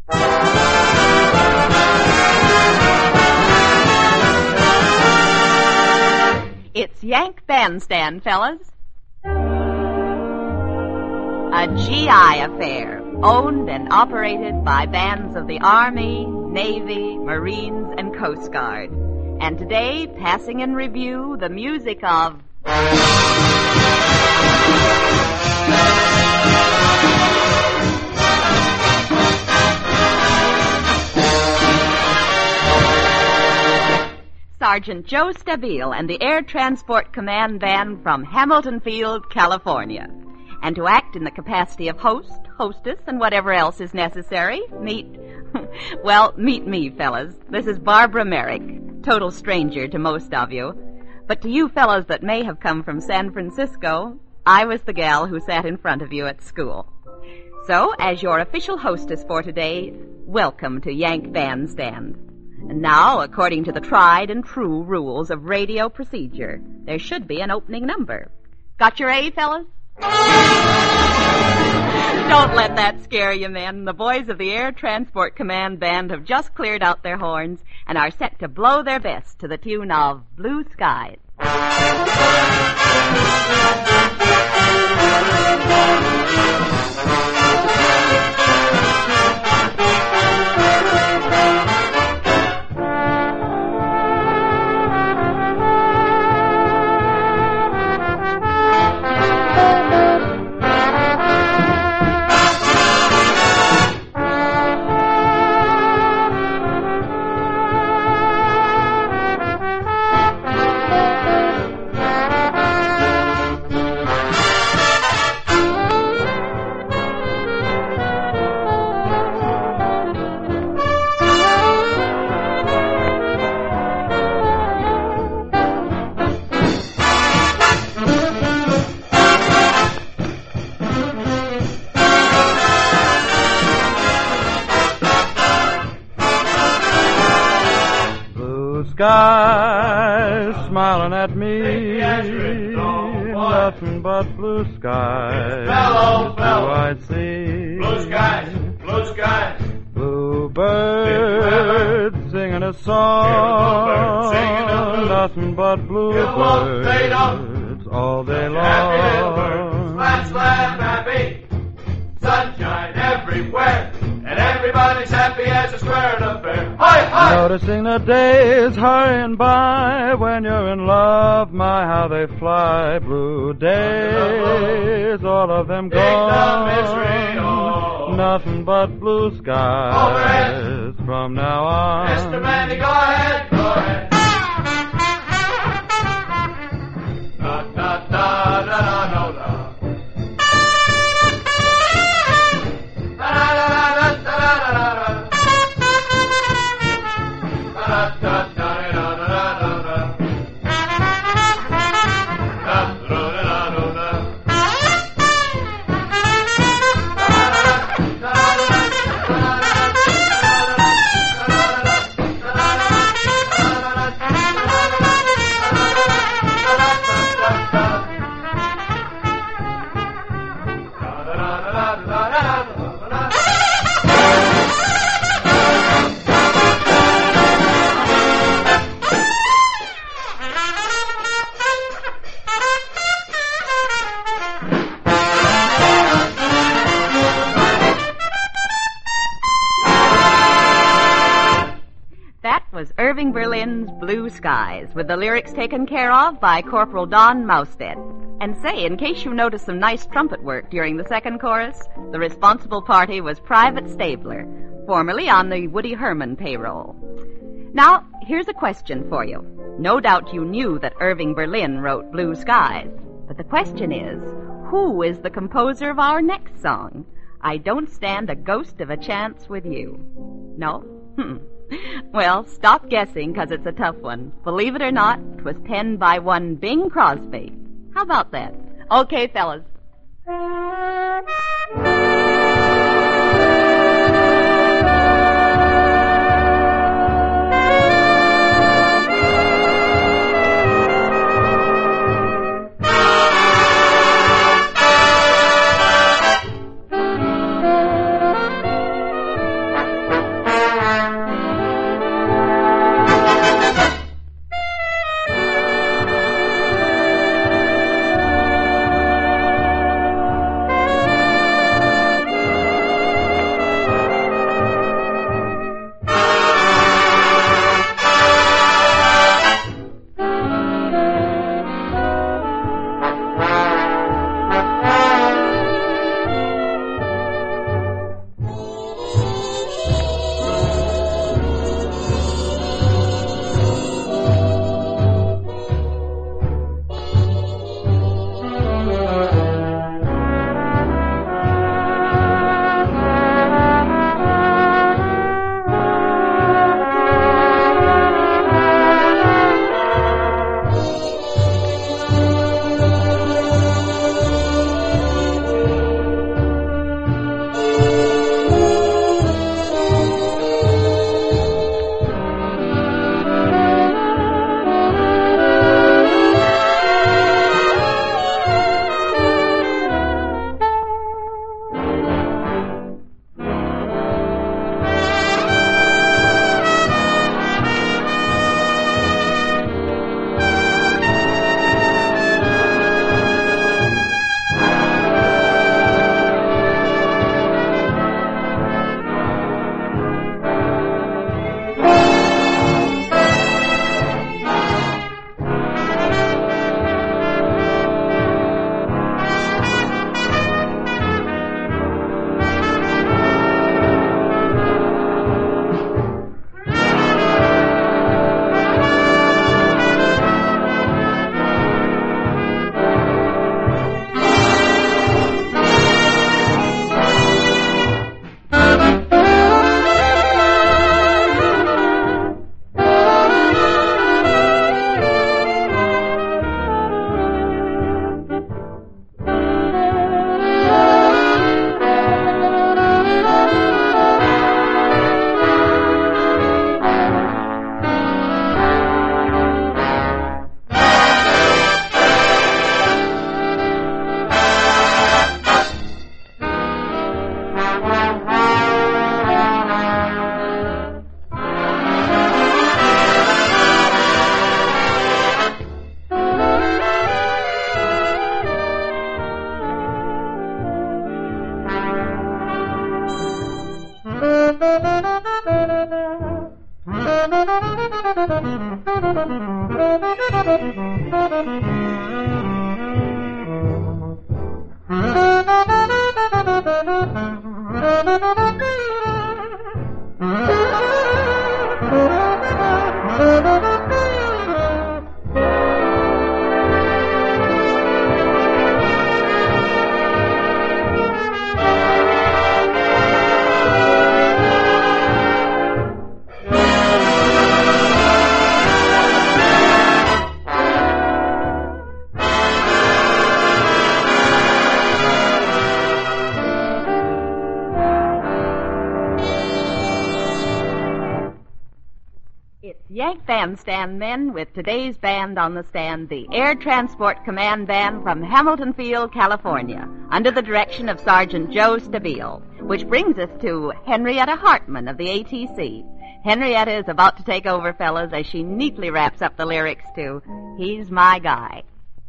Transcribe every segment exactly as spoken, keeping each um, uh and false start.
It's Yank Bandstand, fellas. A G I affair, owned and operated by bands of the Army, Navy, Marines, and Coast Guard. And today, passing in review the music of... Sergeant Joe Stabile and the Air Transport Command Band from Hamilton Field, California. And to act in the capacity of host, hostess, and whatever else is necessary, meet, well, meet me, fellas. This is Barbara Merrick, total stranger to most of you. But to you fellas that may have come from San Francisco, I was the gal who sat in front of you at school. So, as your official hostess for today, welcome to Yank Bandstand. And now, according to the tried and true rules of radio procedure, there should be an opening number. Got your A, fellas? Don't let that scare you, men. The boys of the Air Transport Command Band have just cleared out their horns and are set to blow their best to the tune of Blue Skies. Skies smiling at me, nothing but blue skies. Fellow, fellow, I see blue skies, blue skies. Blue birds singing a song, Singing a blue. nothing but blue You won't fade off. birds all day Happy little birds, long. slam, slam, happy. Sunshine everywhere, and everybody's happy as a square in a fair. Hi, hi! Noticing the days hurrying by when you're in love, my how they fly. Blue days, all of them Big the misery, gone. oh. Nothing but blue skies Overhead. from now on. Mister Mandy, go ahead, go ahead. Da, da, da, da, da, da, da. Irving Berlin's Blue Skies, with the lyrics taken care of by Corporal Don Moustead. And say, in case you noticed some nice trumpet work during the second chorus, the responsible party was Private Stabler, formerly on the Woody Herman payroll. Now, here's a question for you. No doubt you knew that Irving Berlin wrote Blue Skies, but the question is, who is the composer of our next song? I Don't Stand a Ghost of a Chance with You. No? Hmm. Well, stop guessing, because it's a tough one. Believe it or not, it was penned by one Bing Crosby. How about that? Okay, fellas. Yank Bandstand men with today's band on the stand, the Air Transport Command Band from Hamilton Field, California, under the direction of Sergeant Joe Stabile, which brings us to Henrietta Hartman of the A T C. Henrietta is about to take over, fellas, as she neatly wraps up the lyrics to He's My Guy.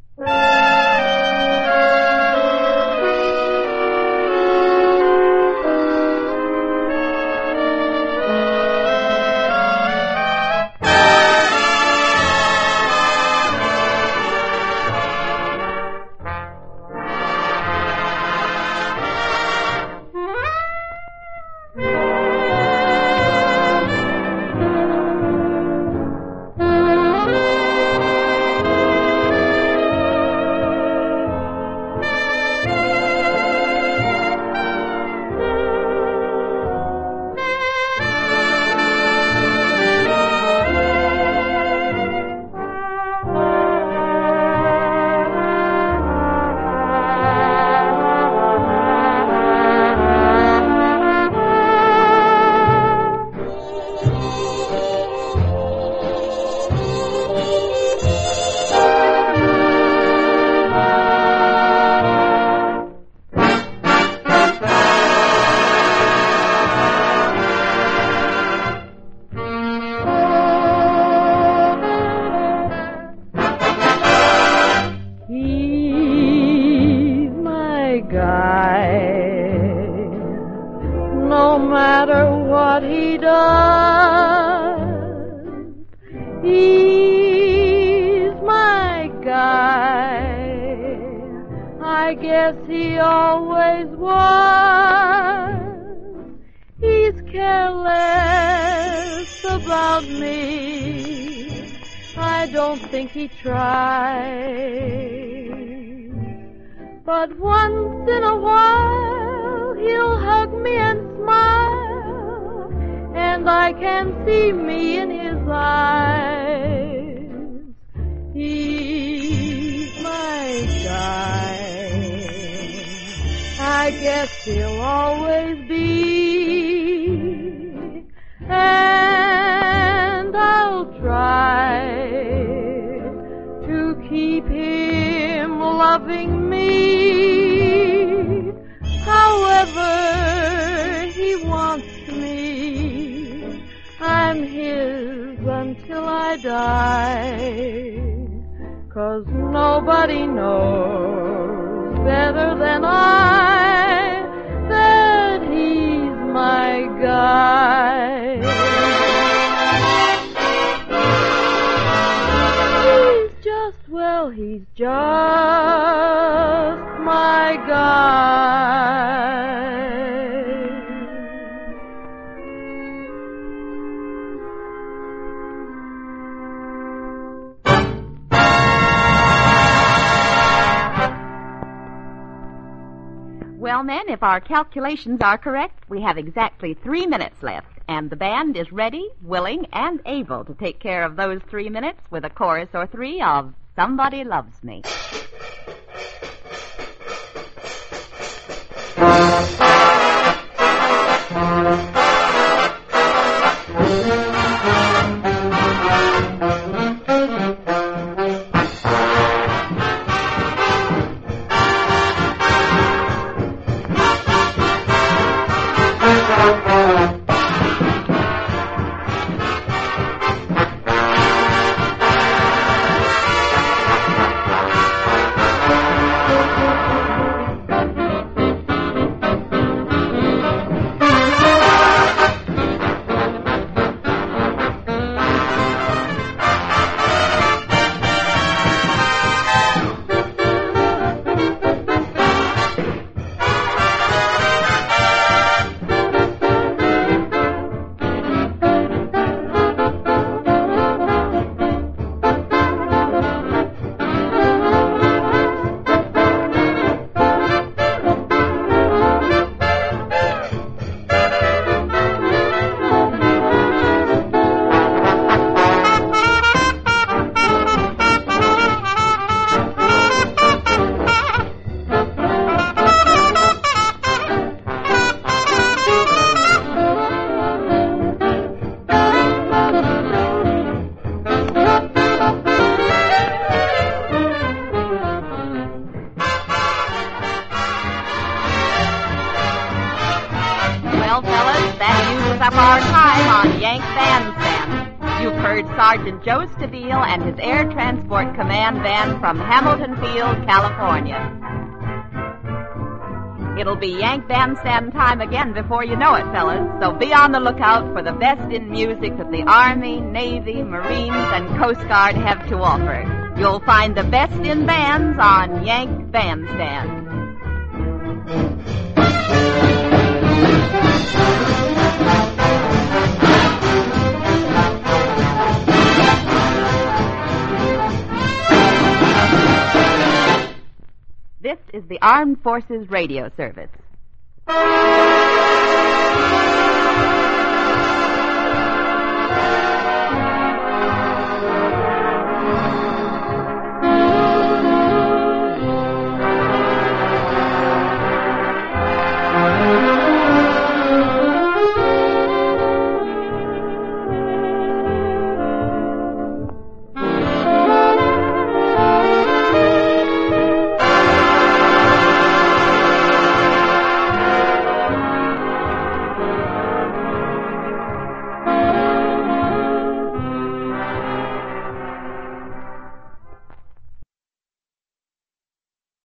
I guess he always was. He's careless about me. I don't think he tries. But once in a while he'll hug me and smile, and I can see me in his eyes. He's my guy. I guess he'll always be, and I'll try to keep him loving me however he wants me. I'm his until I die, 'cause nobody knows better than I that he's my guy. He's just, well, he's just my guy. Well, men, if our calculations are correct, we have exactly three minutes left, and the band is ready, willing, and able to take care of those three minutes with a chorus or three of Somebody Loves Me. that uses up our time on Yank Bandstand. You've heard Sergeant Joe Stabile and his Air Transport Command Band from Hamilton Field, California. It'll be Yank Bandstand time again before you know it, fellas, so be on the lookout for the best in music that the Army, Navy, Marines, and Coast Guard have to offer. You'll find the best in bands on Yank Bandstand. This is the Armed Forces Radio Service.